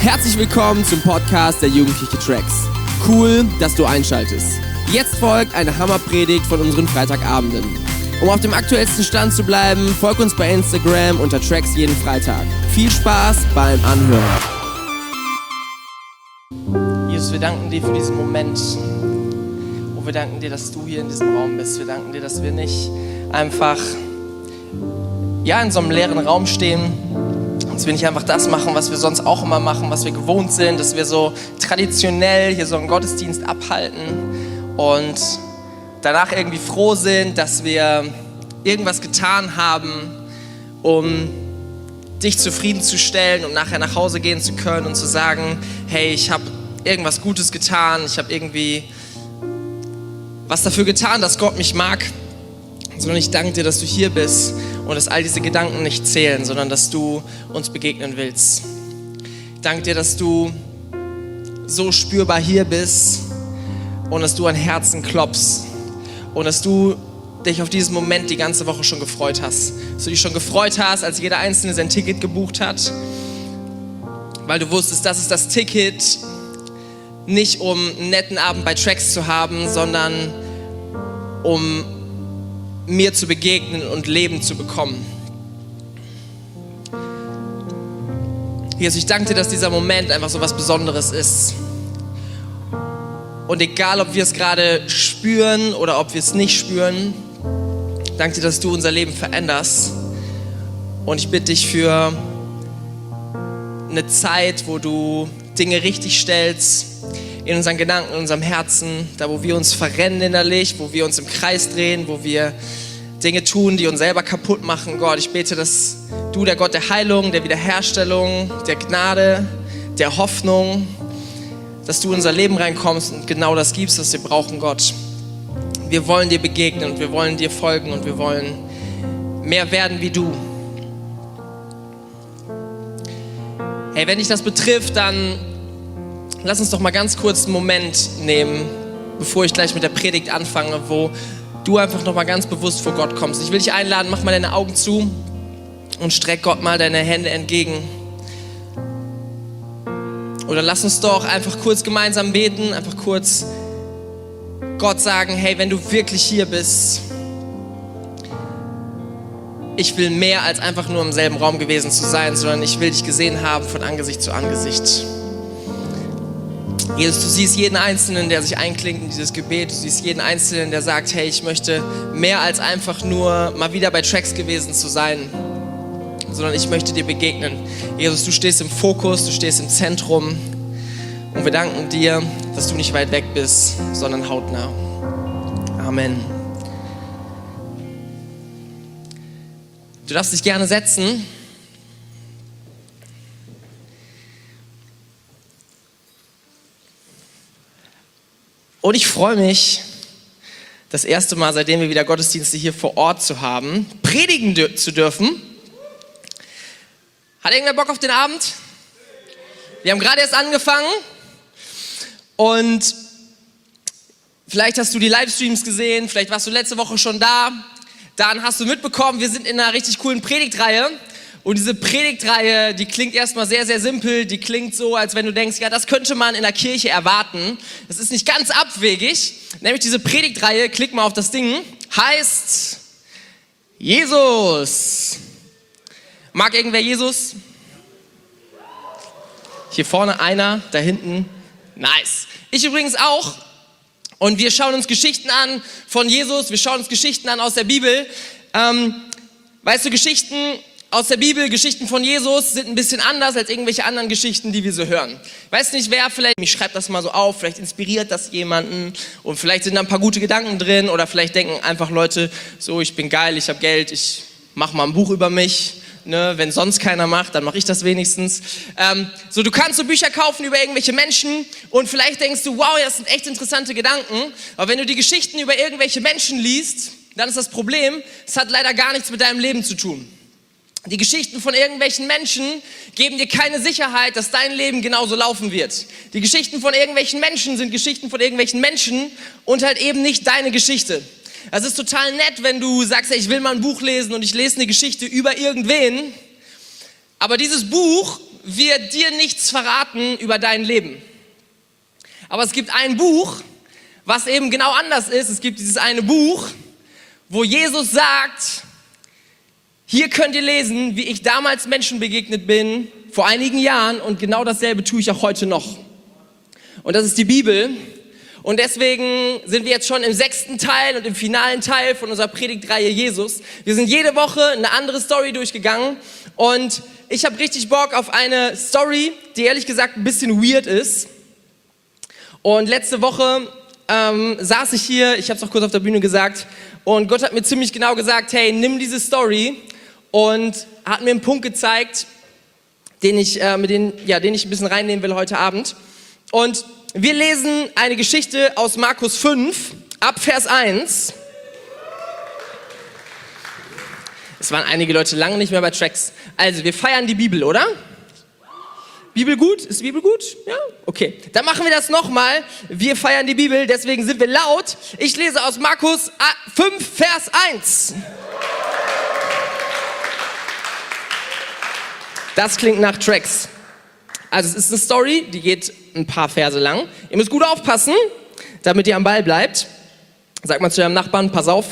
Herzlich willkommen zum Podcast der Jugendliche Tracks. Cool, dass du einschaltest. Jetzt folgt eine Hammerpredigt von unseren Freitagabenden. Um auf dem aktuellsten Stand zu bleiben, folg uns bei Instagram unter Tracks jeden Freitag. Viel Spaß beim Anhören. Jesus, wir danken dir für diesen Moment. Und wir danken dir, dass du hier in diesem Raum bist. Wir danken dir, dass wir nicht einfach in so einem leeren Raum stehen, dass wir nicht einfach das machen, was wir sonst auch immer machen, was wir gewohnt sind, dass wir so traditionell hier so einen Gottesdienst abhalten und danach irgendwie froh sind, dass wir irgendwas getan haben, um dich zufriedenzustellen und nachher nach Hause gehen zu können und zu sagen, hey, ich habe irgendwas Gutes getan, ich habe irgendwie was dafür getan, dass Gott mich mag, sondern ich danke dir, dass du hier bist und dass all diese Gedanken nicht zählen, sondern dass du uns begegnen willst. Ich danke dir, dass du so spürbar hier bist und dass du an Herzen klopfst und dass du dich auf diesen Moment die ganze Woche schon gefreut hast. Dass du dich schon gefreut hast, als jeder Einzelne sein Ticket gebucht hat, weil du wusstest, das ist das Ticket, nicht um einen netten Abend bei Tracks zu haben, sondern um mir zu begegnen und Leben zu bekommen. Jesus, ich danke dir, dass dieser Moment einfach so was Besonderes ist. Und egal, ob wir es gerade spüren oder ob wir es nicht spüren, danke dir, dass du unser Leben veränderst. Und ich bitte dich für eine Zeit, wo du Dinge richtig stellst, in unseren Gedanken, in unserem Herzen, da wo wir uns verrennen innerlich, wo wir uns im Kreis drehen, wo wir Dinge tun, die uns selber kaputt machen. Gott, ich bete, dass du, der Gott der Heilung, der Wiederherstellung, der Gnade, der Hoffnung, dass du in unser Leben reinkommst und genau das gibst, was wir brauchen, Gott. Wir wollen dir begegnen und wir wollen dir folgen und wir wollen mehr werden wie du. Hey, wenn dich das betrifft, dann lass uns doch mal ganz kurz einen Moment nehmen, bevor ich gleich mit der Predigt anfange, wo du einfach noch mal ganz bewusst vor Gott kommst. Ich will dich einladen, mach mal deine Augen zu und streck Gott mal deine Hände entgegen. Oder lass uns doch einfach kurz gemeinsam beten, einfach kurz Gott sagen, hey, wenn du wirklich hier bist, ich will mehr als einfach nur im selben Raum gewesen zu sein, sondern ich will dich gesehen haben von Angesicht zu Angesicht. Jesus, du siehst jeden Einzelnen, der sich einklingt in dieses Gebet. Du siehst jeden Einzelnen, der sagt, hey, ich möchte mehr als einfach nur mal wieder bei Tracks gewesen zu sein, sondern ich möchte dir begegnen. Jesus, du stehst im Fokus, du stehst im Zentrum und wir danken dir, dass du nicht weit weg bist, sondern hautnah. Amen. Du darfst dich gerne setzen. Und ich freue mich, das erste Mal, seitdem wir wieder Gottesdienste hier vor Ort zu haben, predigen zu dürfen. Hat irgendwer Bock auf den Abend? Wir haben gerade erst angefangen und vielleicht hast du die Livestreams gesehen, vielleicht warst du letzte Woche schon da. Dann hast du mitbekommen, wir sind in einer richtig coolen Predigtreihe. Und diese Predigtreihe, die klingt erstmal sehr, sehr simpel. Die klingt so, als wenn du denkst, ja, das könnte man in der Kirche erwarten. Das ist nicht ganz abwegig. Nämlich diese Predigtreihe, klick mal auf das Ding, heißt Jesus. Mag irgendwer Jesus? Hier vorne einer, da hinten. Nice. Ich übrigens auch. Und wir schauen uns Geschichten an von Jesus. Wir schauen uns Geschichten an aus der Bibel. Weißt du, Geschichten aus der Bibel, Geschichten von Jesus sind ein bisschen anders als irgendwelche anderen Geschichten, die wir so hören. Ich weiß nicht, wer vielleicht, ich schreibe das mal so auf, vielleicht inspiriert das jemanden und vielleicht sind da ein paar gute Gedanken drin oder vielleicht denken einfach Leute, so, ich bin geil, ich habe Geld, ich mache mal ein Buch über mich. Ne, wenn sonst keiner macht, dann mache ich das wenigstens. So, du kannst so Bücher kaufen über irgendwelche Menschen und vielleicht denkst du, wow, das sind echt interessante Gedanken. Aber wenn du die Geschichten über irgendwelche Menschen liest, dann ist das Problem, es hat leider gar nichts mit deinem Leben zu tun. Die Geschichten von irgendwelchen Menschen geben dir keine Sicherheit, dass dein Leben genauso laufen wird. Die Geschichten von irgendwelchen Menschen sind Geschichten von irgendwelchen Menschen und halt eben nicht deine Geschichte. Es ist total nett, wenn du sagst, hey, ich will mal ein Buch lesen und ich lese eine Geschichte über irgendwen. Aber dieses Buch wird dir nichts verraten über dein Leben. Aber es gibt ein Buch, was eben genau anders ist. Es gibt dieses eine Buch, wo Jesus sagt, hier könnt ihr lesen, wie ich damals Menschen begegnet bin, vor einigen Jahren, und genau dasselbe tue ich auch heute noch. Und das ist die Bibel. Und deswegen sind wir jetzt schon im 6. Teil und im finalen Teil von unserer Predigtreihe Jesus. Wir sind jede Woche eine andere Story durchgegangen und ich habe richtig Bock auf eine Story, die ehrlich gesagt ein bisschen weird ist. Und letzte Woche saß ich hier, ich habe es auch kurz auf der Bühne gesagt, und Gott hat mir ziemlich genau gesagt, hey, nimm diese Story, und hat mir einen Punkt gezeigt, den ich ein bisschen reinnehmen will heute Abend. Und wir lesen eine Geschichte aus Markus 5, ab Vers 1. Es waren einige Leute lange nicht mehr bei Tracks. Also, wir feiern die Bibel, oder? Bibel gut? Ist die Bibel gut? Ja? Okay. Dann machen wir das nochmal. Wir feiern die Bibel, deswegen sind wir laut. Ich lese aus Markus 5, Vers 1. Das klingt nach Tracks. Also es ist eine Story, die geht ein paar Verse lang. Ihr müsst gut aufpassen, damit ihr am Ball bleibt. Sag mal zu eurem Nachbarn, pass auf.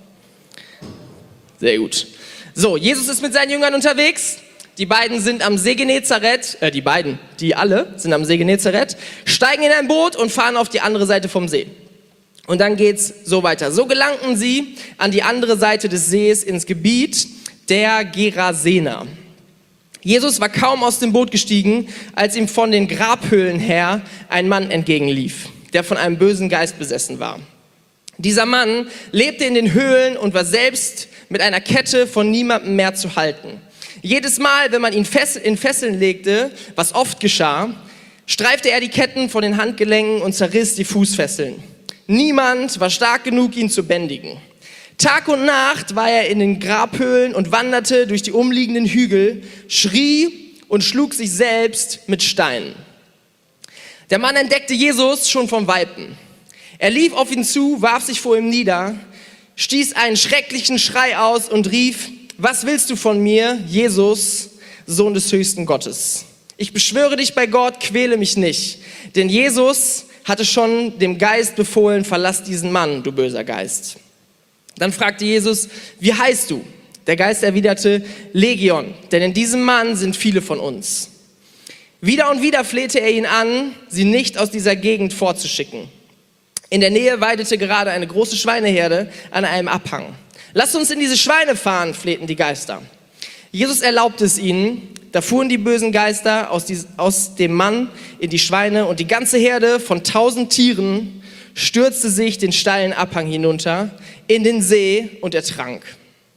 Sehr gut. So, Jesus ist mit seinen Jüngern unterwegs. Die beiden sind am See Genezareth, die alle sind am See Genezareth, steigen in ein Boot und fahren auf die andere Seite vom See. Und dann geht's so weiter. So gelangten sie an die andere Seite des Sees ins Gebiet der Gerasener. Jesus war kaum aus dem Boot gestiegen, als ihm von den Grabhöhlen her ein Mann entgegenlief, der von einem bösen Geist besessen war. Dieser Mann lebte in den Höhlen und war selbst mit einer Kette von niemandem mehr zu halten. Jedes Mal, wenn man ihn in Fesseln legte, was oft geschah, streifte er die Ketten von den Handgelenken und zerriss die Fußfesseln. Niemand war stark genug, ihn zu bändigen. Tag und Nacht war er in den Grabhöhlen und wanderte durch die umliegenden Hügel, schrie und schlug sich selbst mit Steinen. Der Mann entdeckte Jesus schon vom Weitem. Er lief auf ihn zu, warf sich vor ihm nieder, stieß einen schrecklichen Schrei aus und rief: Was willst du von mir, Jesus, Sohn des höchsten Gottes? Ich beschwöre dich bei Gott, quäle mich nicht. Denn Jesus hatte schon dem Geist befohlen: Verlass diesen Mann, du böser Geist. Dann fragte Jesus: Wie heißt du? Der Geist erwiderte: Legion, denn in diesem Mann sind viele von uns. Wieder und wieder flehte er ihn an, sie nicht aus dieser Gegend fortzuschicken. In der Nähe weidete gerade eine große Schweineherde an einem Abhang. Lasst uns in diese Schweine fahren, flehten die Geister. Jesus erlaubte es ihnen. Da fuhren die bösen Geister aus dem Mann in die Schweine, und die ganze Herde von 1000 Tieren stürzte sich den steilen Abhang hinunter in den See und ertrank.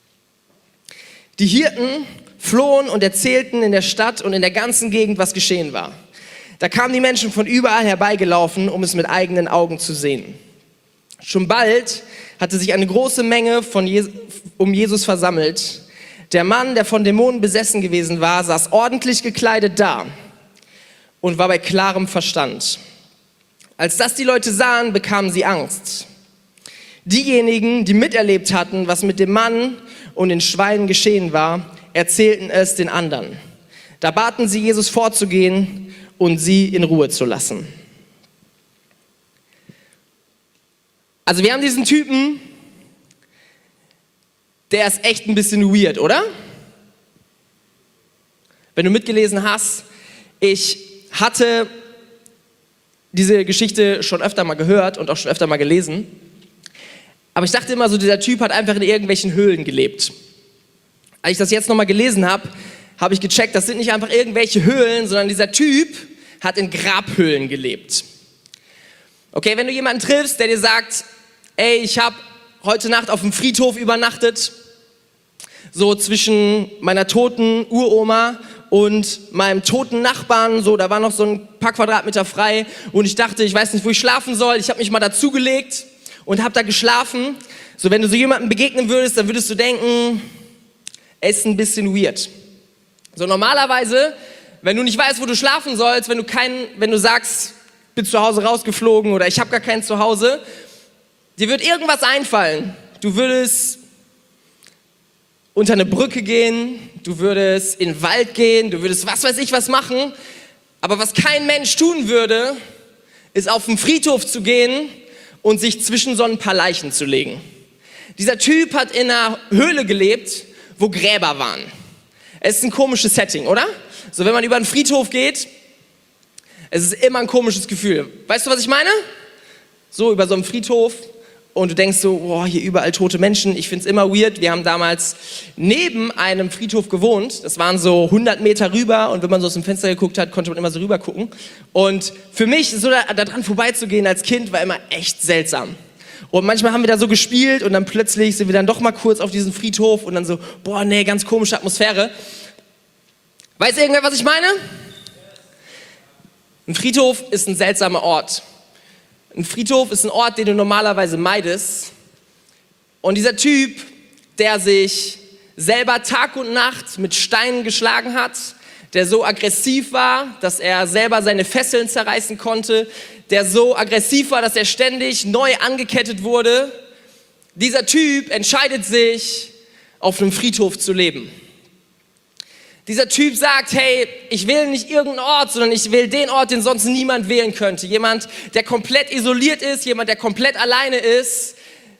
Die Hirten flohen und erzählten in der Stadt und in der ganzen Gegend, was geschehen war. Da kamen die Menschen von überall herbeigelaufen, um es mit eigenen Augen zu sehen. Schon bald hatte sich eine große Menge um Jesus versammelt. Der Mann, der von Dämonen besessen gewesen war, saß ordentlich gekleidet da und war bei klarem Verstand. Als das die Leute sahen, bekamen sie Angst. Diejenigen, die miterlebt hatten, was mit dem Mann und den Schweinen geschehen war, erzählten es den anderen. Da baten sie, Jesus vorzugehen und sie in Ruhe zu lassen. Also wir haben diesen Typen, der ist echt ein bisschen weird, oder? Wenn du mitgelesen hast, ich hatte diese Geschichte schon öfter mal gehört und auch schon öfter mal gelesen. Aber ich dachte immer so, dieser Typ hat einfach in irgendwelchen Höhlen gelebt. Als ich das jetzt nochmal gelesen habe, habe ich gecheckt, das sind nicht einfach irgendwelche Höhlen, sondern dieser Typ hat in Grabhöhlen gelebt. Okay, wenn du jemanden triffst, der dir sagt: Ey, ich habe heute Nacht auf dem Friedhof übernachtet, so zwischen meiner toten Uroma und meinem toten Nachbarn, so, da war noch so ein paar Quadratmeter frei, und ich dachte, ich weiß nicht, wo ich schlafen soll. Ich habe mich mal dazugelegt und habe da geschlafen. So, wenn du so jemandem begegnen würdest, dann würdest du denken, er ist ein bisschen weird. So, normalerweise, wenn du nicht weißt, wo du schlafen sollst, wenn du sagst, bin zu Hause rausgeflogen oder ich habe gar kein Zuhause, dir wird irgendwas einfallen. Du würdest unter eine Brücke gehen, du würdest in den Wald gehen, du würdest was weiß ich was machen. Aber was kein Mensch tun würde, ist auf den Friedhof zu gehen und sich zwischen so ein paar Leichen zu legen. Dieser Typ hat in einer Höhle gelebt, wo Gräber waren. Es ist ein komisches Setting, oder? So, wenn man über einen Friedhof geht, es ist immer ein komisches Gefühl. Weißt du, was ich meine? So, über so einen Friedhof und du denkst so, boah, hier überall tote Menschen. Ich finde es immer weird. Wir haben damals neben einem Friedhof gewohnt. Das waren so 100 Meter rüber und wenn man so aus dem Fenster geguckt hat, konnte man immer so rüber gucken. Und für mich, so da dran vorbeizugehen als Kind, war immer echt seltsam. Und manchmal haben wir da so gespielt und dann plötzlich sind wir dann doch mal kurz auf diesen Friedhof und dann so, boah, nee, ganz komische Atmosphäre. Weiß irgendwer, was ich meine? Ein Friedhof ist ein seltsamer Ort. Ein Friedhof ist ein Ort, den du normalerweise meidest. Und dieser Typ, der sich selber Tag und Nacht mit Steinen geschlagen hat, der so aggressiv war, dass er selber seine Fesseln zerreißen konnte, der so aggressiv war, dass er ständig neu angekettet wurde, dieser Typ entscheidet sich, auf einem Friedhof zu leben. Dieser Typ sagt, hey, ich wähle nicht irgendeinen Ort, sondern ich wähle den Ort, den sonst niemand wählen könnte. Jemand, der komplett isoliert ist, jemand, der komplett alleine ist.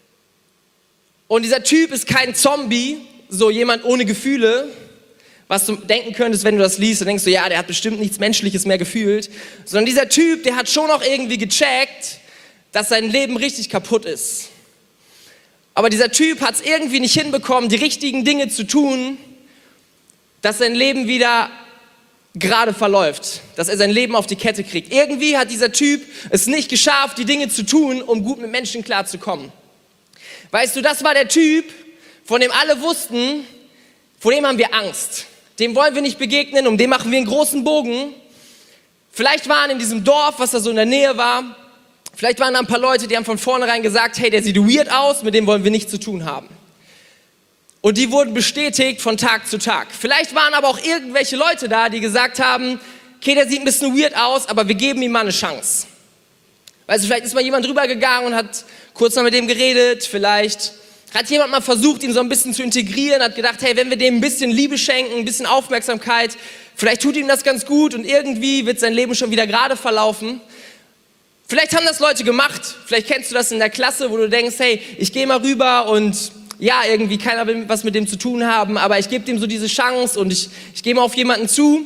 Und dieser Typ ist kein Zombie, so jemand ohne Gefühle, was du denken könntest, wenn du das liest, dann denkst du, ja, der hat bestimmt nichts Menschliches mehr gefühlt. Sondern dieser Typ, der hat schon auch irgendwie gecheckt, dass sein Leben richtig kaputt ist. Aber dieser Typ hat es irgendwie nicht hinbekommen, die richtigen Dinge zu tun, dass sein Leben wieder gerade verläuft, dass er sein Leben auf die Kette kriegt. Irgendwie hat dieser Typ es nicht geschafft, die Dinge zu tun, um gut mit Menschen klarzukommen. Weißt du, das war der Typ, von dem alle wussten, vor dem haben wir Angst. Dem wollen wir nicht begegnen, um den machen wir einen großen Bogen. Vielleicht waren in diesem Dorf, was da so in der Nähe war, vielleicht waren da ein paar Leute, die haben von vornherein gesagt, hey, der sieht weird aus, mit dem wollen wir nichts zu tun haben. Und die wurden bestätigt von Tag zu Tag. Vielleicht waren aber auch irgendwelche Leute da, die gesagt haben, okay, der sieht ein bisschen weird aus, aber wir geben ihm mal eine Chance. Weißt du, vielleicht ist mal jemand drüber gegangen und hat kurz mal mit dem geredet, vielleicht hat jemand mal versucht, ihn so ein bisschen zu integrieren, hat gedacht, hey, wenn wir dem ein bisschen Liebe schenken, ein bisschen Aufmerksamkeit, vielleicht tut ihm das ganz gut und irgendwie wird sein Leben schon wieder gerade verlaufen. Vielleicht haben das Leute gemacht, vielleicht kennst du das in der Klasse, wo du denkst, hey, ich gehe mal rüber und ja, irgendwie keiner will was mit dem zu tun haben, aber ich gebe dem so diese Chance und ich gehe mal auf jemanden zu.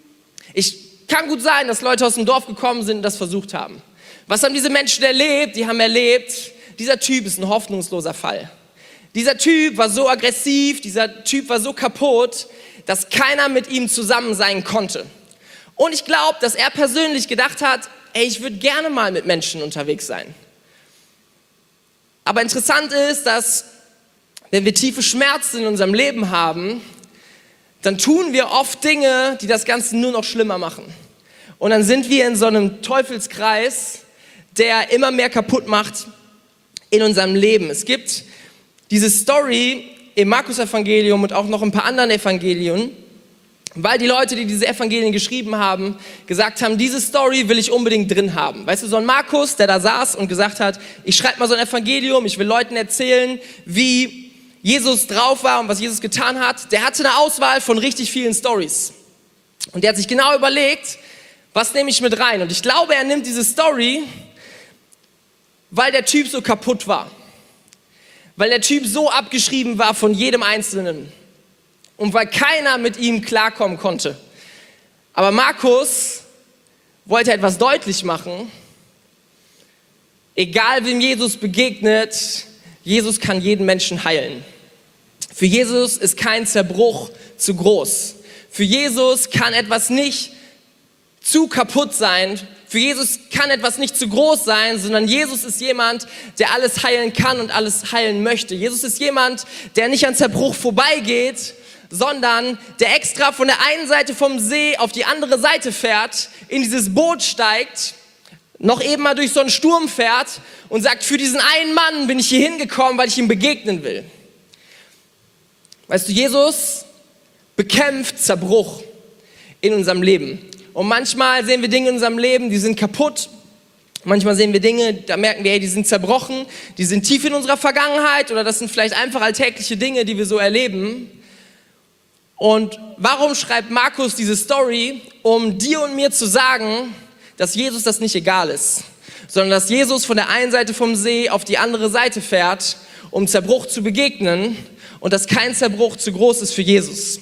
Kann gut sein, dass Leute aus dem Dorf gekommen sind und das versucht haben. Was haben diese Menschen erlebt? Die haben erlebt, dieser Typ ist ein hoffnungsloser Fall. Dieser Typ war so aggressiv, dieser Typ war so kaputt, dass keiner mit ihm zusammen sein konnte. Und ich glaube, dass er persönlich gedacht hat, ey, ich würde gerne mal mit Menschen unterwegs sein. Aber interessant ist, dass wenn wir tiefe Schmerzen in unserem Leben haben, dann tun wir oft Dinge, die das Ganze nur noch schlimmer machen. Und dann sind wir in so einem Teufelskreis, der immer mehr kaputt macht in unserem Leben. Es gibt diese Story im Markus-Evangelium und auch noch ein paar anderen Evangelien, weil die Leute, die diese Evangelien geschrieben haben, gesagt haben, diese Story will ich unbedingt drin haben. Weißt du, so ein Markus, der da saß und gesagt hat, ich schreibe mal so ein Evangelium, ich will Leuten erzählen, wie Jesus drauf war und was Jesus getan hat, der hatte eine Auswahl von richtig vielen Stories. Und der hat sich genau überlegt, was nehme ich mit rein? Und ich glaube, er nimmt diese Story, weil der Typ so kaputt war. Weil der Typ so abgeschrieben war von jedem Einzelnen. Und weil keiner mit ihm klarkommen konnte. Aber Markus wollte etwas deutlich machen. Egal wem Jesus begegnet, Jesus kann jeden Menschen heilen. Für Jesus ist kein Zerbruch zu groß. Für Jesus kann etwas nicht zu kaputt sein. Für Jesus kann etwas nicht zu groß sein, sondern Jesus ist jemand, der alles heilen kann und alles heilen möchte. Jesus ist jemand, der nicht an Zerbruch vorbeigeht, sondern der extra von der einen Seite vom See auf die andere Seite fährt, in dieses Boot steigt, noch eben mal durch so einen Sturm fährt und sagt, für diesen einen Mann bin ich hier hingekommen, weil ich ihm begegnen will. Weißt du, Jesus bekämpft Zerbruch in unserem Leben. Und manchmal sehen wir Dinge in unserem Leben, die sind kaputt. Manchmal sehen wir Dinge, da merken wir, hey, die sind zerbrochen, die sind tief in unserer Vergangenheit oder das sind vielleicht einfach alltägliche Dinge, die wir so erleben. Und warum schreibt Markus diese Story? Um dir und mir zu sagen, dass Jesus das nicht egal ist, sondern dass Jesus von der einen Seite vom See auf die andere Seite fährt, um Zerbruch zu begegnen und dass kein Zerbruch zu groß ist für Jesus.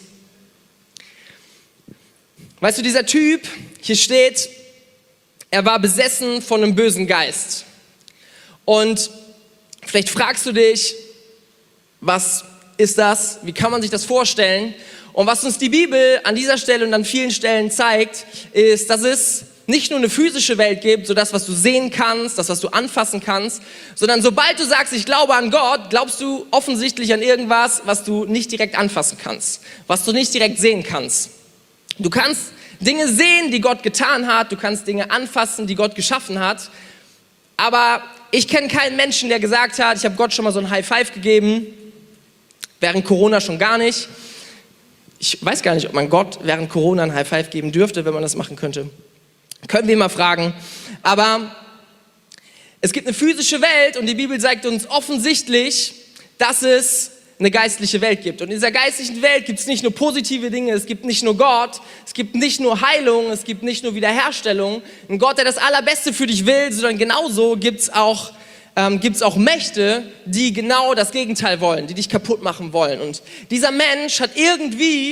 Weißt du, dieser Typ, hier steht, er war besessen von einem bösen Geist. Und vielleicht fragst du dich, was ist das? Wie kann man sich das vorstellen? Und was uns die Bibel an dieser Stelle und an vielen Stellen zeigt, ist, dass es nicht nur eine physische Welt gibt, so das, was du sehen kannst, das, was du anfassen kannst, sondern sobald du sagst, ich glaube an Gott, glaubst du offensichtlich an irgendwas, was du nicht direkt anfassen kannst, was du nicht direkt sehen kannst. Du kannst Dinge sehen, die Gott getan hat, du kannst Dinge anfassen, die Gott geschaffen hat, aber ich kenne keinen Menschen, der gesagt hat, ich habe Gott schon mal so ein High Five gegeben, während Corona schon gar nicht. Ich weiß gar nicht, ob man Gott während Corona ein High Five geben dürfte, wenn man das machen könnte. Können wir mal fragen. Aber es gibt eine physische Welt und die Bibel sagt uns offensichtlich, dass es eine geistliche Welt gibt. Und in dieser geistlichen Welt gibt es nicht nur positive Dinge, es gibt nicht nur Gott, es gibt nicht nur Heilung, es gibt nicht nur Wiederherstellung. Ein Gott, der das Allerbeste für dich will, sondern genauso gibt es auch Mächte, die genau das Gegenteil wollen, die dich kaputt machen wollen. Und dieser Mensch hat irgendwie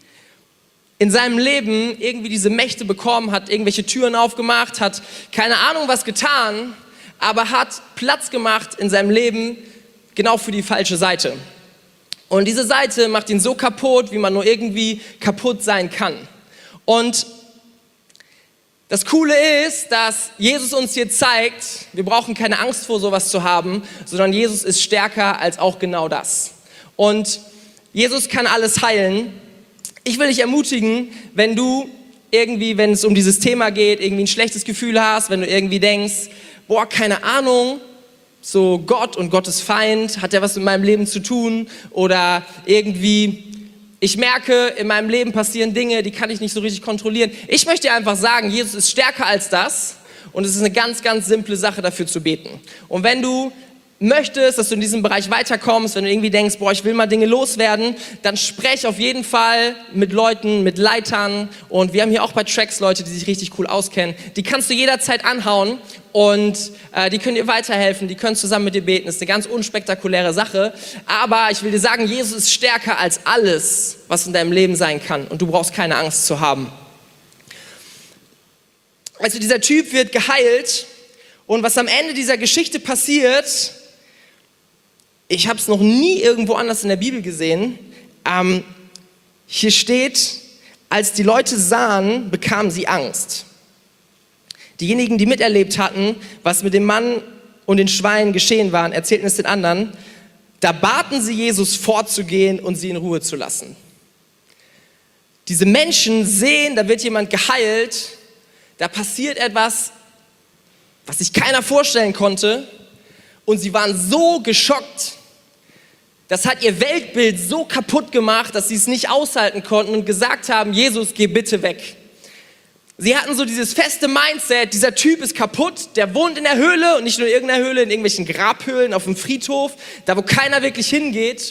in seinem Leben diese Mächte bekommen, hat irgendwelche Türen aufgemacht, hat keine Ahnung was getan, aber hat Platz gemacht in seinem Leben genau für die falsche Seite. Und diese Seite macht ihn so kaputt, wie man nur irgendwie kaputt sein kann. Und das Coole ist, dass Jesus uns hier zeigt, wir brauchen keine Angst vor sowas zu haben, sondern Jesus ist stärker als auch genau das. Und Jesus kann alles heilen. Ich will dich ermutigen, wenn du wenn es um dieses Thema geht, irgendwie ein schlechtes Gefühl hast, wenn du irgendwie denkst, boah, keine Ahnung, so Gott und Gottes Feind, hat ja was mit meinem Leben zu tun oder ich merke, in meinem Leben passieren Dinge, die kann ich nicht so richtig kontrollieren. Ich möchte dir einfach sagen, Jesus ist stärker als das und es ist eine ganz, ganz simple Sache, dafür zu beten. Und wenn du möchtest, dass du in diesem Bereich weiterkommst, wenn du irgendwie denkst, boah, ich will mal Dinge loswerden, dann sprech auf jeden Fall mit Leuten, mit Leitern und wir haben hier auch bei Tracks Leute, die sich richtig cool auskennen. Die kannst du jederzeit anhauen und die können dir weiterhelfen, die können zusammen mit dir beten. Das ist eine ganz unspektakuläre Sache, aber ich will dir sagen, Jesus ist stärker als alles, was in deinem Leben sein kann und du brauchst keine Angst zu haben. Also dieser Typ wird geheilt und was am Ende dieser Geschichte passiert, ich habe es noch nie irgendwo anders in der Bibel gesehen. Hier steht, als die Leute sahen, bekamen sie Angst. Diejenigen, die miterlebt hatten, was mit dem Mann und den Schweinen geschehen war, erzählten es den anderen. Da baten sie Jesus vorzugehen und sie in Ruhe zu lassen. Diese Menschen sehen, da wird jemand geheilt, da passiert etwas, was sich keiner vorstellen konnte. Und sie waren so geschockt, das hat ihr Weltbild so kaputt gemacht, dass sie es nicht aushalten konnten und gesagt haben, Jesus, geh bitte weg. Sie hatten so dieses feste Mindset, dieser Typ ist kaputt, der wohnt in der Höhle und nicht nur in irgendeiner Höhle, in irgendwelchen Grabhöhlen auf dem Friedhof, da wo keiner wirklich hingeht.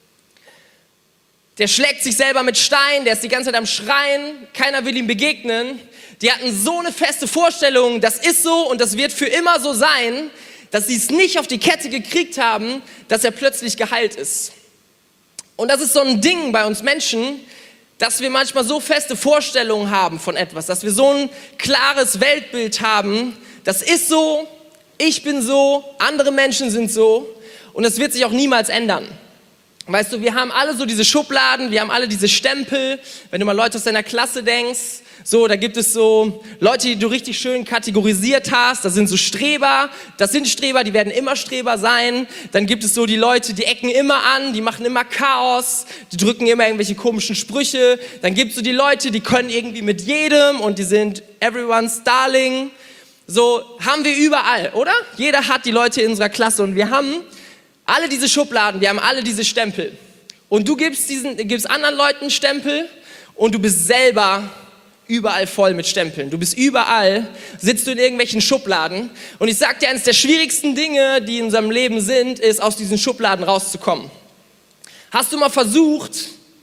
Der schlägt sich selber mit Stein, der ist die ganze Zeit am Schreien, keiner will ihm begegnen. Die hatten so eine feste Vorstellung, das ist so und das wird für immer so sein, dass sie es nicht auf die Kette gekriegt haben, dass er plötzlich geheilt ist. Und das ist so ein Ding bei uns Menschen, dass wir manchmal so feste Vorstellungen haben von etwas, dass wir so ein klares Weltbild haben, das ist so, ich bin so, andere Menschen sind so und das wird sich auch niemals ändern. Weißt du, wir haben alle so diese Schubladen, wir haben alle diese Stempel, wenn du mal Leute aus deiner Klasse denkst, so, da gibt es so Leute, die du richtig schön kategorisiert hast, das sind so Streber, die werden immer Streber sein. Dann gibt es so die Leute, die ecken immer an, die machen immer Chaos, die drücken immer irgendwelche komischen Sprüche. Dann gibt es so die Leute, die können irgendwie mit jedem und die sind everyone's darling. So haben wir überall, oder? Jeder hat die Leute in unserer Klasse und wir haben alle diese Schubladen, wir haben alle diese Stempel. Und du gibst anderen Leuten Stempel und du bist selber überall voll mit Stempeln. Du bist überall, sitzt du in irgendwelchen Schubladen. Und ich sag dir, eines der schwierigsten Dinge, die in unserem Leben sind, ist, aus diesen Schubladen rauszukommen. Hast du mal versucht,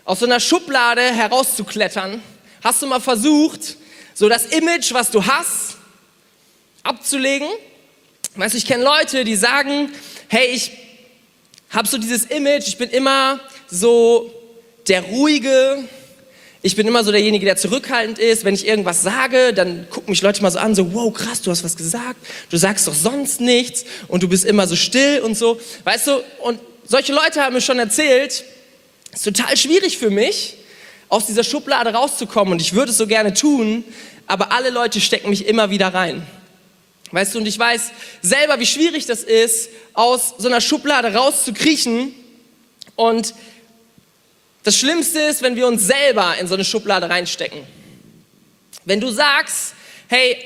aus so einer Schublade herauszuklettern? Hast du mal versucht, so das Image, was du hast, abzulegen? Weißt du, ich kenne Leute, die sagen, hey, ich habe so dieses Image, ich bin immer so der Ruhige, ich bin immer so derjenige, der zurückhaltend ist. Wenn ich irgendwas sage, dann gucken mich Leute mal so an, so, wow, krass, du hast was gesagt, du sagst doch sonst nichts und du bist immer so still und so. Weißt du, und solche Leute haben mir schon erzählt, es ist total schwierig für mich, aus dieser Schublade rauszukommen und ich würde es so gerne tun, aber alle Leute stecken mich immer wieder rein. Weißt du, und ich weiß selber, wie schwierig das ist, aus so einer Schublade rauszukriechen. Und das Schlimmste ist, wenn wir uns selber in so eine Schublade reinstecken. Wenn du sagst, hey,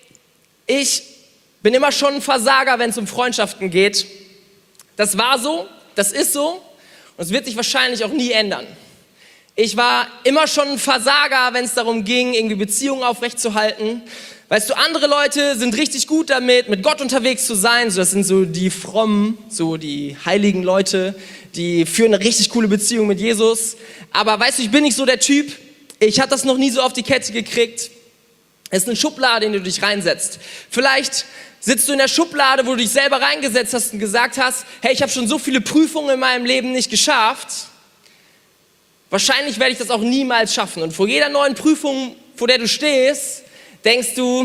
ich bin immer schon ein Versager, wenn es um Freundschaften geht. Das war so, das ist so und es wird sich wahrscheinlich auch nie ändern. Ich war immer schon ein Versager, wenn es darum ging, irgendwie Beziehungen aufrechtzuerhalten. Weißt du, andere Leute sind richtig gut damit, mit Gott unterwegs zu sein. So, das sind so die frommen, so die heiligen Leute, die führen eine richtig coole Beziehung mit Jesus. Aber weißt du, ich bin nicht so der Typ. Ich habe das noch nie so auf die Kette gekriegt. Es ist eine Schublade, in die du dich reinsetzt. Vielleicht sitzt du in der Schublade, wo du dich selber reingesetzt hast und gesagt hast, hey, ich habe schon so viele Prüfungen in meinem Leben nicht geschafft. Wahrscheinlich werde ich das auch niemals schaffen. Und vor jeder neuen Prüfung, vor der du stehst, denkst du,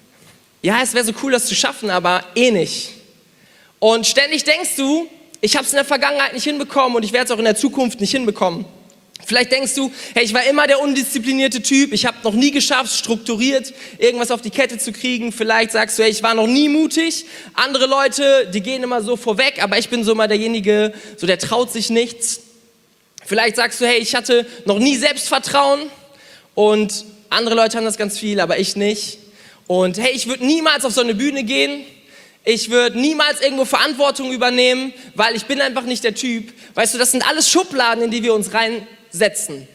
ja, es wäre so cool, das zu schaffen, aber nicht. Und ständig denkst du, ich habe es in der Vergangenheit nicht hinbekommen und ich werde es auch in der Zukunft nicht hinbekommen. Vielleicht denkst du, hey, ich war immer der undisziplinierte Typ, ich habe noch nie geschafft, strukturiert irgendwas auf die Kette zu kriegen. Vielleicht sagst du, hey, ich war noch nie mutig. Andere Leute, die gehen immer so vorweg, aber ich bin so mal derjenige, so der traut sich nichts. Vielleicht sagst du, hey, ich hatte noch nie Selbstvertrauen und andere Leute haben das ganz viel, aber ich nicht. Und hey, ich würde niemals auf so eine Bühne gehen. Ich würde niemals irgendwo Verantwortung übernehmen, weil ich bin einfach nicht der Typ. Weißt du, das sind alles Schubladen, in die wir uns reinsetzen.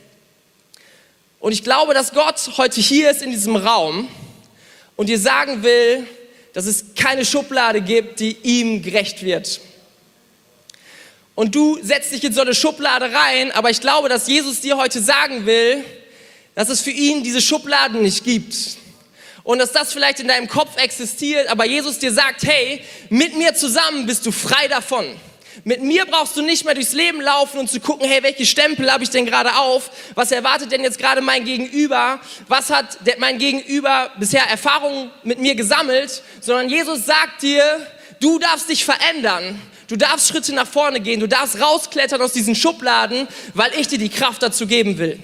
Und ich glaube, dass Gott heute hier ist in diesem Raum und dir sagen will, dass es keine Schublade gibt, die ihm gerecht wird. Und du setzt dich in so eine Schublade rein, aber ich glaube, dass Jesus dir heute sagen will, dass es für ihn diese Schubladen nicht gibt. Und dass das vielleicht in deinem Kopf existiert, aber Jesus dir sagt, hey, mit mir zusammen bist du frei davon. Mit mir brauchst du nicht mehr durchs Leben laufen und zu gucken, hey, welche Stempel habe ich denn gerade auf? Was erwartet denn jetzt gerade mein Gegenüber? Was hat mein Gegenüber bisher Erfahrungen mit mir gesammelt? Sondern Jesus sagt dir, du darfst dich verändern. Du darfst Schritte nach vorne gehen. Du darfst rausklettern aus diesen Schubladen, weil ich dir die Kraft dazu geben will.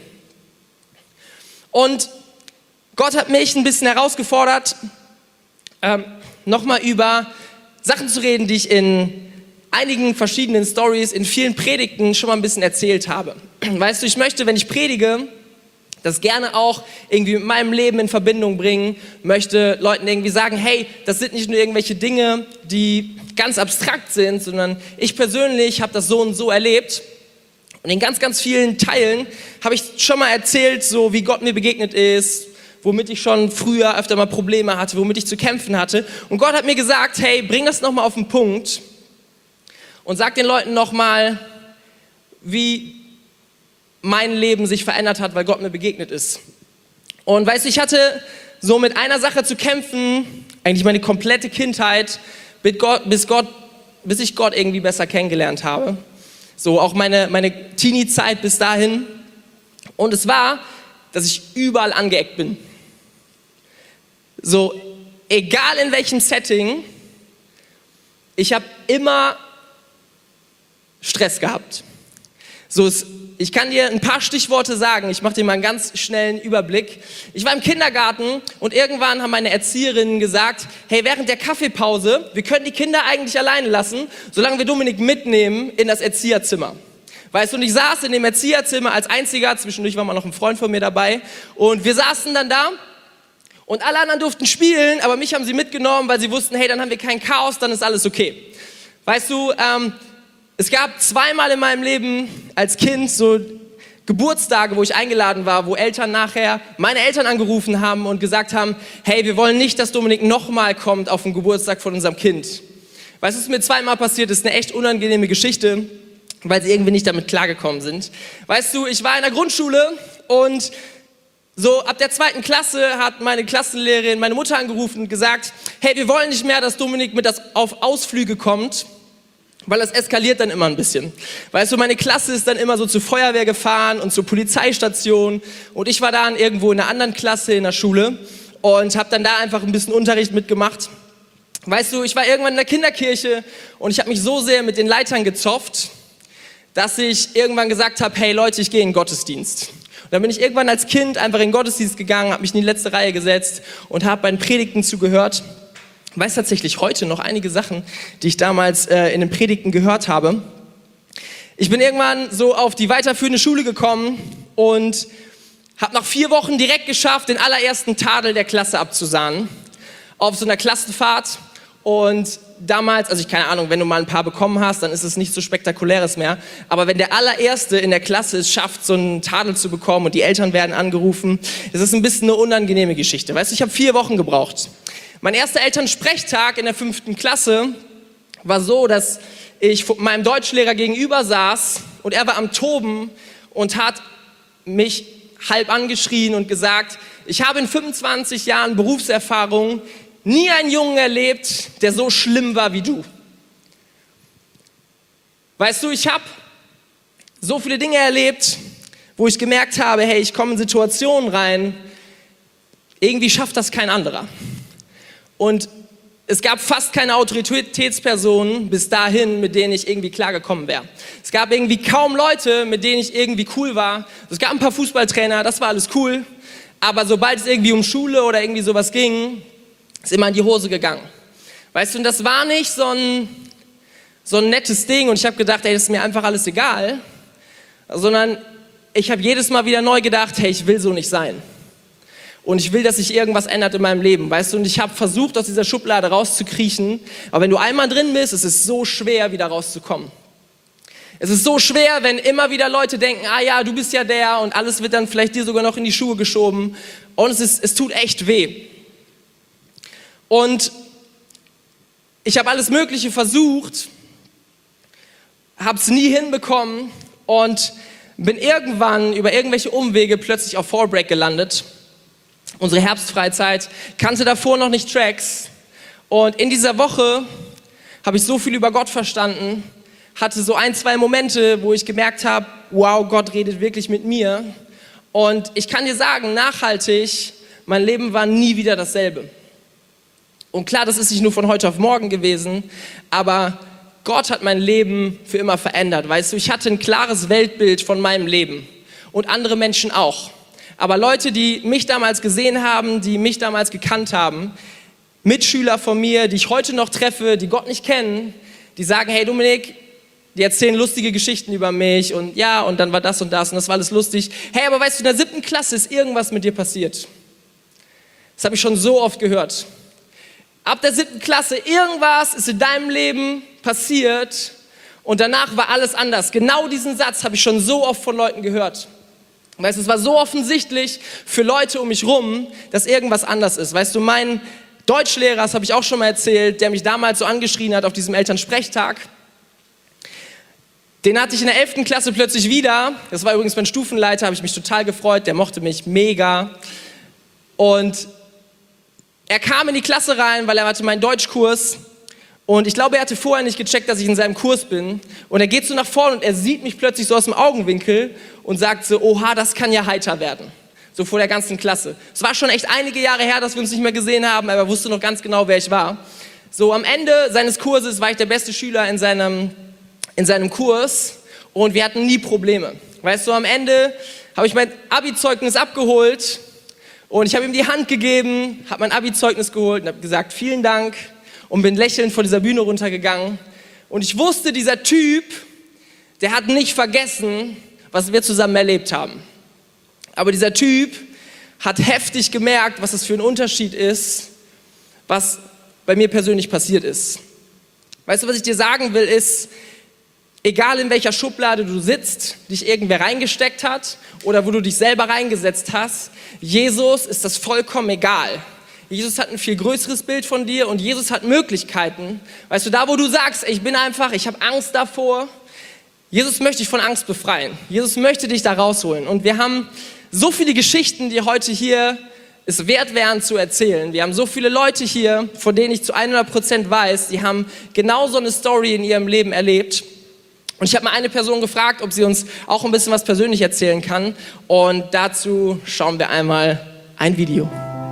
Und Gott hat mich ein bisschen herausgefordert, nochmal über Sachen zu reden, die ich in einigen verschiedenen Stories, in vielen Predigten schon mal ein bisschen erzählt habe. Weißt du, ich möchte, wenn ich predige, das gerne auch irgendwie mit meinem Leben in Verbindung bringen, möchte Leuten irgendwie sagen, hey, das sind nicht nur irgendwelche Dinge, die ganz abstrakt sind, sondern ich persönlich habe das so und so erlebt. Und in ganz, ganz vielen Teilen habe ich schon mal erzählt, so wie Gott mir begegnet ist, womit ich schon früher öfter mal Probleme hatte, womit ich zu kämpfen hatte. Und Gott hat mir gesagt, hey, bring das nochmal auf den Punkt und sag den Leuten nochmal, wie mein Leben sich verändert hat, weil Gott mir begegnet ist. Und weißt du, ich hatte so mit einer Sache zu kämpfen, eigentlich meine komplette Kindheit, bis ich Gott irgendwie besser kennengelernt habe. So auch meine Teenie-Zeit bis dahin. Und es war, dass ich überall angeeckt bin. So, egal in welchem Setting, ich habe immer Stress gehabt. So, ich kann dir ein paar Stichworte sagen, ich mache dir mal einen ganz schnellen Überblick. Ich war im Kindergarten und irgendwann haben meine Erzieherinnen gesagt, hey, während der Kaffeepause, wir können die Kinder eigentlich alleine lassen, solange wir Dominik mitnehmen in das Erzieherzimmer. Weißt du, und ich saß in dem Erzieherzimmer als Einziger, zwischendurch war mal noch ein Freund von mir dabei und wir saßen dann da und alle anderen durften spielen, aber mich haben sie mitgenommen, weil sie wussten, hey, dann haben wir kein Chaos, dann ist alles okay. Weißt du, es gab zweimal in meinem Leben als Kind so Geburtstage, wo ich eingeladen war, wo Eltern nachher meine Eltern angerufen haben und gesagt haben, hey, wir wollen nicht, dass Dominik nochmal kommt auf den Geburtstag von unserem Kind. Weißt du, was mir zweimal passiert ist, eine echt unangenehme Geschichte. weil sie irgendwie nicht damit klargekommen sind. Weißt du, ich war in der Grundschule und so ab der 2. Klasse hat meine Klassenlehrerin meine Mutter angerufen und gesagt, hey, wir wollen nicht mehr, dass Dominik mit auf Ausflüge kommt, weil das eskaliert dann immer ein bisschen. Weißt du, meine Klasse ist dann immer so zur Feuerwehr gefahren und zur Polizeistation und ich war dann irgendwo in einer anderen Klasse in der Schule und habe dann da einfach ein bisschen Unterricht mitgemacht. Weißt du, ich war irgendwann in der Kinderkirche und ich habe mich so sehr mit den Leitern gezofft, dass ich irgendwann gesagt habe, hey Leute, ich gehe in den Gottesdienst. Und dann bin ich irgendwann als Kind einfach in den Gottesdienst gegangen, habe mich in die letzte Reihe gesetzt und habe bei den Predigten zugehört. Ich weiß tatsächlich heute noch einige Sachen, die ich damals in den Predigten gehört habe. Ich bin irgendwann so auf die weiterführende Schule gekommen und habe nach 4 Wochen direkt geschafft, den allerersten Tadel der Klasse abzusahnen. Auf so einer Klassenfahrt. Und damals, also ich keine Ahnung, wenn du mal ein paar bekommen hast, dann ist es nicht so spektakuläres mehr. Aber wenn der allererste in der Klasse es schafft, so einen Tadel zu bekommen und die Eltern werden angerufen, das ist ein bisschen eine unangenehme Geschichte. Weißt du, ich habe 4 Wochen gebraucht. Mein erster Elternsprechtag in der 5. Klasse war so, dass ich meinem Deutschlehrer gegenüber saß und er war am Toben und hat mich halb angeschrien und gesagt, ich habe in 25 Jahren Berufserfahrung nie einen Jungen erlebt, der so schlimm war wie du. Weißt du, ich habe so viele Dinge erlebt, wo ich gemerkt habe, hey, ich komme in Situationen rein, irgendwie schafft das kein anderer. Und es gab fast keine Autoritätspersonen bis dahin, mit denen ich irgendwie klargekommen wäre. Es gab irgendwie kaum Leute, mit denen ich irgendwie cool war. Es gab ein paar Fußballtrainer, das war alles cool. Aber sobald es irgendwie um Schule oder irgendwie sowas ging, ist immer in die Hose gegangen. Weißt du, und das war nicht so ein nettes Ding und ich habe gedacht, ey, das ist mir einfach alles egal. Sondern ich habe jedes Mal wieder neu gedacht, hey, ich will so nicht sein. Und ich will, dass sich irgendwas ändert in meinem Leben, weißt du? Und ich habe versucht, aus dieser Schublade rauszukriechen. Aber wenn du einmal drin bist, ist es so schwer, wieder rauszukommen. Es ist so schwer, wenn immer wieder Leute denken, ah ja, du bist ja der und alles wird dann vielleicht dir sogar noch in die Schuhe geschoben. Und es tut echt weh. Und ich habe alles Mögliche versucht, habe es nie hinbekommen und bin irgendwann über irgendwelche Umwege plötzlich auf Fallbreak gelandet. Unsere Herbstfreizeit, kannte davor noch nicht Tracks und in dieser Woche habe ich so viel über Gott verstanden, hatte so 1, 2 Momente, wo ich gemerkt habe, wow, Gott redet wirklich mit mir und ich kann dir sagen, nachhaltig, mein Leben war nie wieder dasselbe. Und klar, das ist nicht nur von heute auf morgen gewesen, aber Gott hat mein Leben für immer verändert, weißt du, ich hatte ein klares Weltbild von meinem Leben und andere Menschen auch. Aber Leute, die mich damals gesehen haben, die mich damals gekannt haben, Mitschüler von mir, die ich heute noch treffe, die Gott nicht kennen, die sagen, hey Dominik, die erzählen lustige Geschichten über mich und ja, und dann war das und das war alles lustig. Hey, aber weißt du, in der 7. Klasse ist irgendwas mit dir passiert. Das habe ich schon so oft gehört. Ab der 7. Klasse, irgendwas ist in deinem Leben passiert und danach war alles anders. Genau diesen Satz habe ich schon so oft von Leuten gehört. Weißt du, es war so offensichtlich für Leute um mich rum, dass irgendwas anders ist. Weißt du, mein Deutschlehrer, das habe ich auch schon mal erzählt, der mich damals so angeschrien hat auf diesem Elternsprechtag, den hatte ich in der 11. Klasse plötzlich wieder. Das war übrigens mein Stufenleiter, habe ich mich total gefreut, der mochte mich mega. Und er kam in die Klasse rein, weil er hatte meinen Deutschkurs. Und ich glaube, er hatte vorher nicht gecheckt, dass ich in seinem Kurs bin. Und er geht so nach vorne und er sieht mich plötzlich so aus dem Augenwinkel und sagt so, oha, das kann ja heiter werden. So vor der ganzen Klasse. Es war schon echt einige Jahre her, dass wir uns nicht mehr gesehen haben, aber er wusste noch ganz genau, wer ich war. So am Ende seines Kurses war ich der beste Schüler in seinem Kurs und wir hatten nie Probleme. Weißt du, am Ende habe ich mein Abi-Zeugnis abgeholt und ich habe ihm die Hand gegeben, habe mein Abi-Zeugnis geholt und habe gesagt, vielen Dank. Und bin lächelnd von dieser Bühne runtergegangen. Und ich wusste, dieser Typ, der hat nicht vergessen, was wir zusammen erlebt haben. Aber dieser Typ hat heftig gemerkt, was das für ein Unterschied ist, was bei mir persönlich passiert ist. Weißt du, was ich dir sagen will, ist, egal in welcher Schublade du sitzt, dich irgendwer reingesteckt hat oder wo du dich selber reingesetzt hast, Jesus ist das vollkommen egal. Jesus hat ein viel größeres Bild von dir und Jesus hat Möglichkeiten. Weißt du, da wo du sagst, ich bin einfach, ich habe Angst davor, Jesus möchte dich von Angst befreien. Jesus möchte dich da rausholen. Und wir haben so viele Geschichten, die heute hier es wert wären zu erzählen. Wir haben so viele Leute hier, von denen ich zu 100% weiß, die haben genau so eine Story in ihrem Leben erlebt. Und ich habe mal eine Person gefragt, ob sie uns auch ein bisschen was persönlich erzählen kann. Und dazu schauen wir einmal ein Video.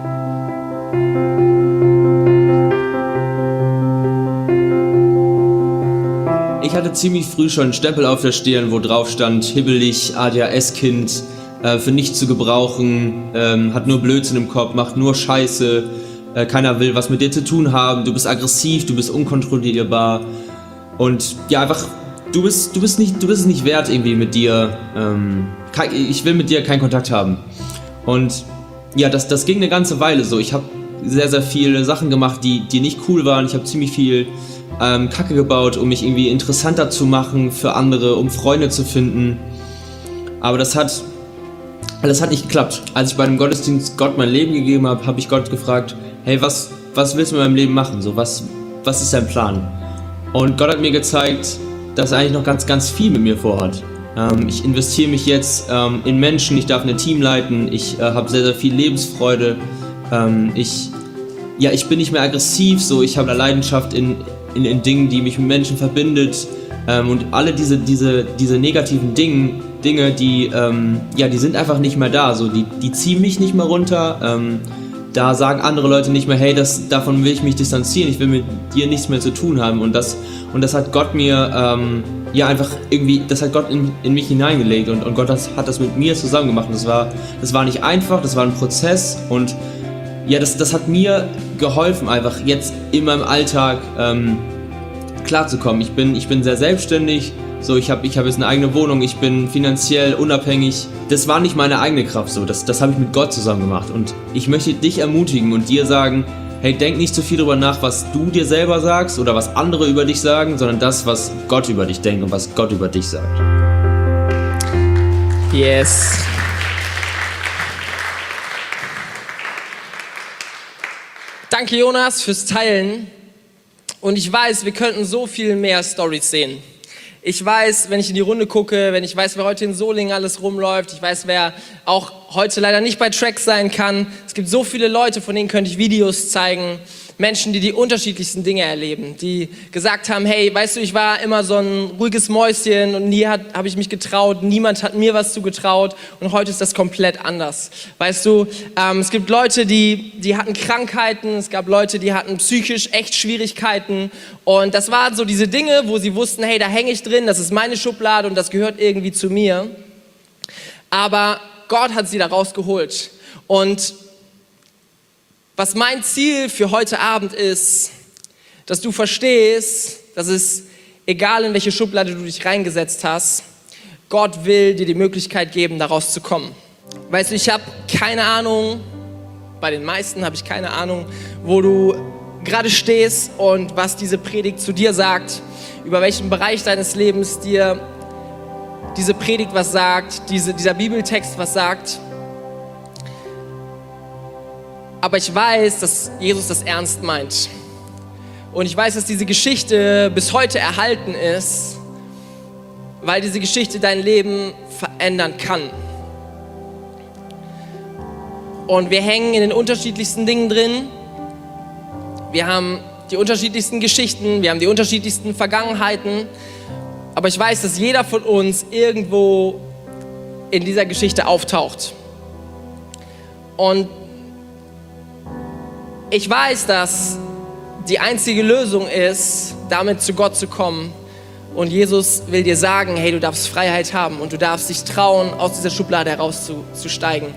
Ich hatte ziemlich früh schon einen Stempel auf der Stirn, wo drauf stand, hibbelig, ADHS-Kind, für nichts zu gebrauchen, hat nur Blödsinn im Kopf, macht nur Scheiße, keiner will was mit dir zu tun haben, du bist aggressiv, du bist unkontrollierbar und ja, einfach, du bist es nicht wert irgendwie mit dir, ich will mit dir keinen Kontakt haben. Und ja, das ging eine ganze Weile so. Ich habe sehr, sehr viele Sachen gemacht, die nicht cool waren. Ich habe ziemlich viel Kacke gebaut, um mich irgendwie interessanter zu machen für andere, um Freunde zu finden. Aber das hat nicht geklappt. Als ich bei einem Gottesdienst Gott mein Leben gegeben habe, habe ich Gott gefragt, hey, was willst du mit meinem Leben machen? So, was ist dein Plan? Und Gott hat mir gezeigt, dass er eigentlich noch ganz, ganz viel mit mir vorhat. Ich investiere mich jetzt in Menschen, ich darf ein Team leiten, ich habe sehr, sehr viel Lebensfreude. Ich bin nicht mehr aggressiv, so, ich habe eine Leidenschaft in Dingen, die mich mit Menschen verbindet. Und alle diese negativen Dinge, die sind einfach nicht mehr da. So, die ziehen mich nicht mehr runter. Da sagen andere Leute nicht mehr, hey, davon will ich mich distanzieren, ich will mit dir nichts mehr zu tun haben. Und das hat Gott mir einfach irgendwie, das hat Gott in mich hineingelegt und Gott hat das mit mir zusammen gemacht. Und das war nicht einfach, das war ein Prozess und ja, das hat mir geholfen, einfach jetzt in meinem Alltag klarzukommen. Ich bin sehr selbstständig, so ich hab jetzt eine eigene Wohnung, ich bin finanziell unabhängig. Das war nicht meine eigene Kraft, so das habe ich mit Gott zusammen gemacht. Und ich möchte dich ermutigen und dir sagen, hey, denk nicht so viel darüber nach, was du dir selber sagst oder was andere über dich sagen, sondern das, was Gott über dich denkt und was Gott über dich sagt. Yes. Danke, Jonas, fürs Teilen. Und ich weiß, wir könnten so viel mehr Storys sehen. Ich weiß, wenn ich in die Runde gucke, wenn ich weiß, wer heute in Solingen alles rumläuft, ich weiß, wer auch heute leider nicht bei Tracks sein kann. Es gibt so viele Leute, von denen könnte ich Videos zeigen. Menschen, die unterschiedlichsten Dinge erleben, die gesagt haben, hey, weißt du, ich war immer so ein ruhiges Mäuschen und nie habe ich mich getraut, niemand hat mir was zugetraut und heute ist das komplett anders. Weißt du, es gibt Leute, die hatten Krankheiten, es gab Leute, die hatten psychisch echt Schwierigkeiten und das waren so diese Dinge, wo sie wussten, hey, da hänge ich drin, das ist meine Schublade und das gehört irgendwie zu mir. Aber Gott hat sie da rausgeholt und was mein Ziel für heute Abend ist, dass du verstehst, dass es, egal in welche Schublade du dich reingesetzt hast, Gott will dir die Möglichkeit geben, da rauszukommen. Weißt du, ich habe keine Ahnung, bei den meisten habe ich keine Ahnung, wo du gerade stehst und was diese Predigt zu dir sagt, über welchen Bereich deines Lebens dir diese Predigt was sagt, dieser Bibeltext was sagt. Aber ich weiß, dass Jesus das ernst meint. Und ich weiß, dass diese Geschichte bis heute erhalten ist, weil diese Geschichte dein Leben verändern kann. Und wir hängen in den unterschiedlichsten Dingen drin. Wir haben die unterschiedlichsten Geschichten, wir haben die unterschiedlichsten Vergangenheiten. Aber ich weiß, dass jeder von uns irgendwo in dieser Geschichte auftaucht. Und ich weiß, dass die einzige Lösung ist, damit zu Gott zu kommen. Und Jesus will dir sagen, hey, du darfst Freiheit haben und du darfst dich trauen, aus dieser Schublade herauszusteigen.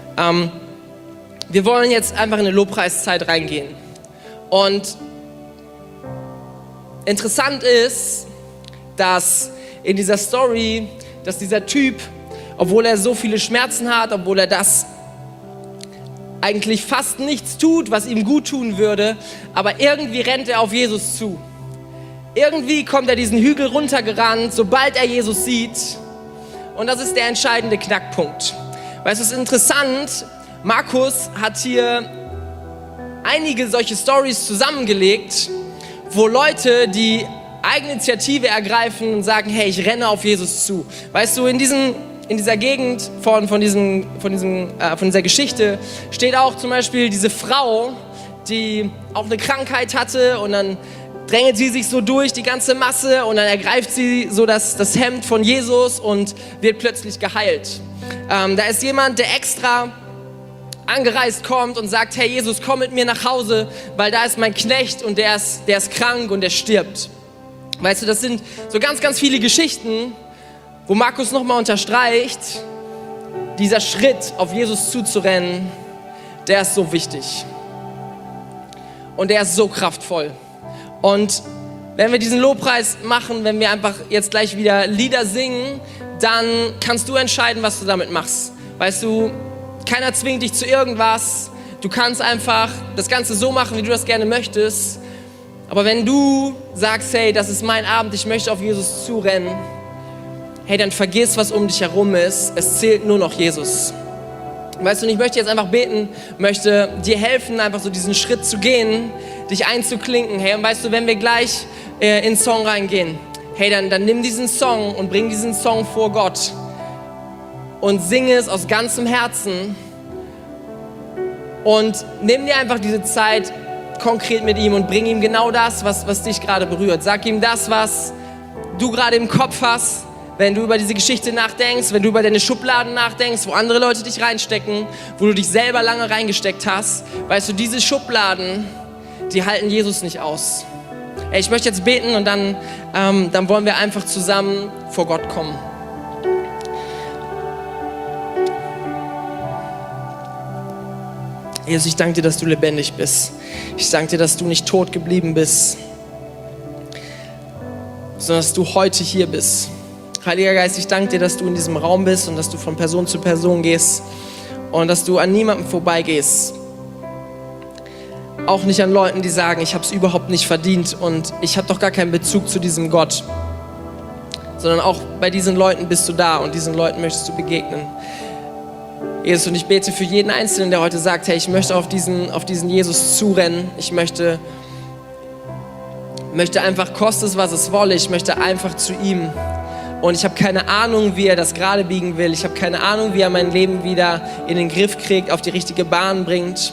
Wir wollen jetzt einfach in eine Lobpreiszeit reingehen. Und interessant ist, dass in dieser Story, dass dieser Typ, obwohl er so viele Schmerzen hat, obwohl er das eigentlich fast nichts tut, was ihm gut tun würde, aber irgendwie rennt er auf Jesus zu. Irgendwie kommt er diesen Hügel runtergerannt, sobald er Jesus sieht. Und das ist der entscheidende Knackpunkt. Weißt du, es ist interessant, Markus hat hier einige solche Storys zusammengelegt, wo Leute, die Eigeninitiative ergreifen und sagen, hey, ich renne auf Jesus zu. Weißt du, in dieser Gegend von dieser Geschichte steht auch zum Beispiel diese Frau, die auch eine Krankheit hatte und dann drängelt sie sich so durch die ganze Masse und dann ergreift sie so das Hemd von Jesus und wird plötzlich geheilt. Da ist jemand, der extra angereist kommt und sagt, hey Jesus, komm mit mir nach Hause, weil da ist mein Knecht und der ist krank und der stirbt. Weißt du, das sind so ganz, ganz viele Geschichten, wo Markus nochmal unterstreicht, dieser Schritt auf Jesus zuzurennen, der ist so wichtig. Und der ist so kraftvoll. Und wenn wir diesen Lobpreis machen, wenn wir einfach jetzt gleich wieder Lieder singen, dann kannst du entscheiden, was du damit machst. Weißt du, keiner zwingt dich zu irgendwas. Du kannst einfach das Ganze so machen, wie du das gerne möchtest. Aber wenn du sagst, hey, das ist mein Abend, ich möchte auf Jesus zurennen, hey, dann vergiss, was um dich herum ist. Es zählt nur noch Jesus. Weißt du, und ich möchte jetzt einfach beten, möchte dir helfen, einfach so diesen Schritt zu gehen, dich einzuklinken. Hey, und weißt du, wenn wir gleich in den Song reingehen, hey, dann nimm diesen Song und bring diesen Song vor Gott und singe es aus ganzem Herzen und nimm dir einfach diese Zeit konkret mit ihm und bring ihm genau das, was dich gerade berührt. Sag ihm das, was du gerade im Kopf hast, wenn du über diese Geschichte nachdenkst, wenn du über deine Schubladen nachdenkst, wo andere Leute dich reinstecken, wo du dich selber lange reingesteckt hast. Weißt du, diese Schubladen, die halten Jesus nicht aus. Ey, ich möchte jetzt beten und dann wollen wir einfach zusammen vor Gott kommen. Jesus, ich danke dir, dass du lebendig bist. Ich danke dir, dass du nicht tot geblieben bist, sondern dass du heute hier bist. Heiliger Geist, ich danke dir, dass du in diesem Raum bist und dass du von Person zu Person gehst und dass du an niemandem vorbeigehst. Auch nicht an Leuten, die sagen, ich habe es überhaupt nicht verdient und ich habe doch gar keinen Bezug zu diesem Gott. Sondern auch bei diesen Leuten bist du da und diesen Leuten möchtest du begegnen. Jesus, und ich bete für jeden Einzelnen, der heute sagt, hey, ich möchte auf diesen Jesus zurennen. Ich möchte einfach, koste es, was es wolle, ich möchte einfach zu ihm. Und ich habe keine Ahnung, wie er das gerade biegen will. Ich habe keine Ahnung, wie er mein Leben wieder in den Griff kriegt, auf die richtige Bahn bringt.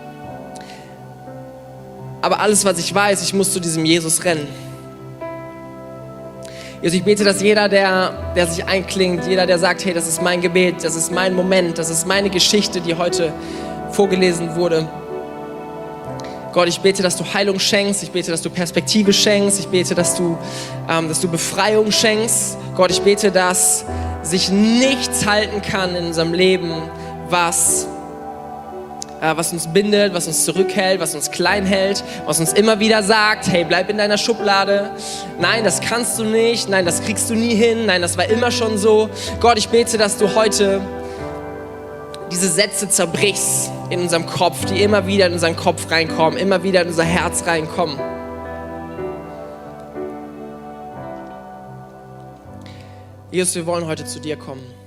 Aber alles, was ich weiß, ich muss zu diesem Jesus rennen. Jesus, ich bete, dass jeder, der sich einklingt, jeder, der sagt, hey, das ist mein Gebet, das ist mein Moment, das ist meine Geschichte, die heute vorgelesen wurde. Gott, ich bete, dass du Heilung schenkst, ich bete, dass du Perspektive schenkst, ich bete, dass du Befreiung schenkst. Gott, ich bete, dass sich nichts halten kann in unserem Leben, was uns bindet, was uns zurückhält, was uns klein hält, was uns immer wieder sagt, hey, bleib in deiner Schublade. Nein, das kannst du nicht. Nein, das kriegst du nie hin. Nein, das war immer schon so. Gott, ich bete, dass du heute diese Sätze zerbrichst in unserem Kopf, die immer wieder in unseren Kopf reinkommen, immer wieder in unser Herz reinkommen. Jesus, wir wollen heute zu dir kommen.